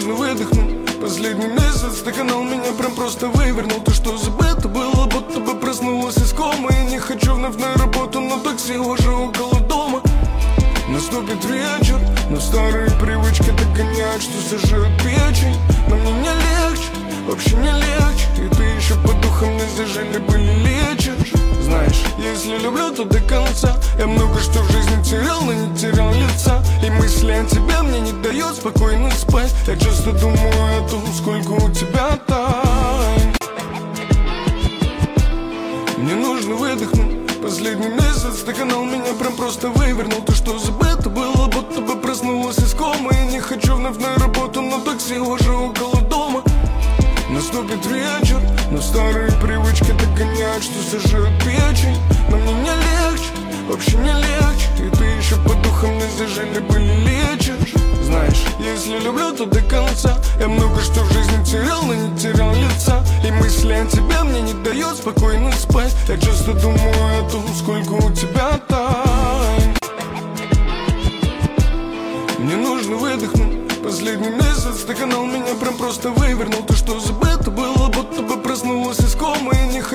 нужно выдохнуть. Последний месяц ты канал меня прям просто вывернул. То, что забыто было, будто бы проснулась из комы. И не хочу вновь на работу, но такси уже около дома. Наступит вечер, но старые привычки догоняют, что сожрут печень. Но мне не легче, вообще не легче. И ты еще по духам не зажили, были лечишь. Знаешь, если люблю, то до конца. Я много что в жизни терял, но не терял лица. И мысли о тебе мне не дают спокойно спать. Я часто думаю о том, сколько у тебя тайн. Мне нужно выдохнуть. Последний месяц ты канал меня прям просто вывернул. То, что забыто было, будто бы проснулась из комы. И не хочу вновь на работу, но такси уже около дома. Наступит вечер, но старые привычки догоняют, что сожрут печень. Но мне не легче, вообще не легче. И ты еще по духам не зажили, были лечишь. Знаешь, если люблю, то до конца. Я много что в жизни терял, но не терял лица. И мысли о тебе мне не дают спокойно спать. Я часто думаю о том, сколько у тебя тайн. Мне нужно выдохнуть. Последний месяц ты канал меня прям просто вывернул. То, что забыто было, будто бы проснулась из комы. И не